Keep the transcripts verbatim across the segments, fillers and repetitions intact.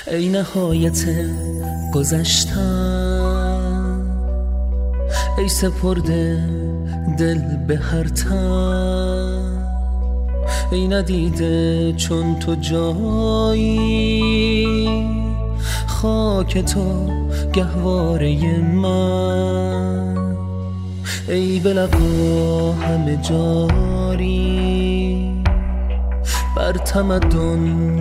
ای نهایت گذشتم، ای سپرده دل به هر تن، ای ندیده چون تو جایی، خاک تو گهواره من، ای به لقا همه جاری، بر تمدن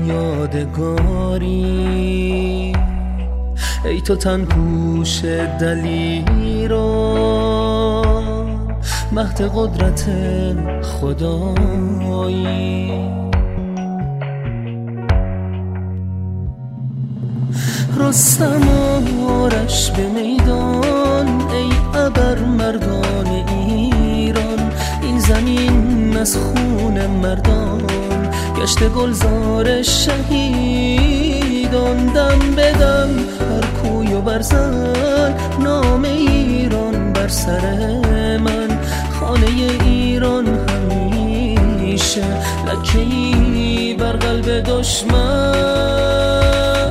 یادگاری، ای تو تن پوش دلیران، مهد قدرت خدایی. رستم آرش به میدان، ای ابر مردان ایران، این زمین از خون مردان گشت گلزار شهیدان. دم به دم بر کوی و برزن، نام ایران بر سر من، خانه ایران همیشه لکه‌ای بر قلب دشمن.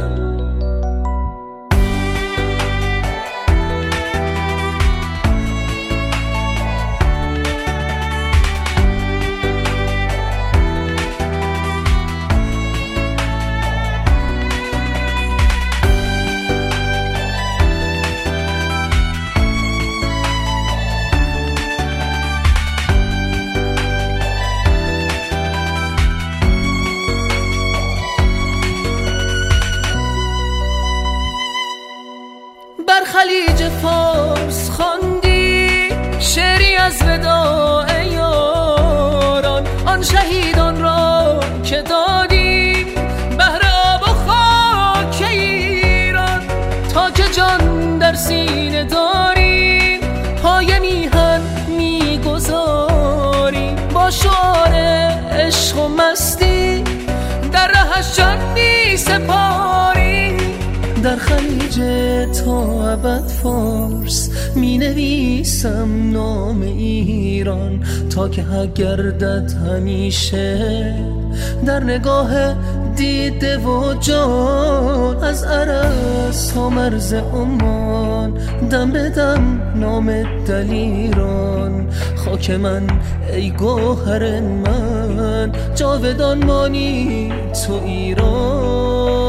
بر خلیج فارس خواندی شعری از وداع یاران، آن شهیدان را که دادی بهر آب و خاک ایران. تا که جان در سینه داری، پای میهن میگذاری، با شعار عشق و مستی در رهش جان میسپاری. در خلیج تا ابد فارس می نویسم نام ایران، تا که حق گردد همیشه در نگاه دیده و جان. از عرس تا مرز عمان، دم به دم نام دلیران، خاک من ای گوهر من، جاودان مانی تو ایران.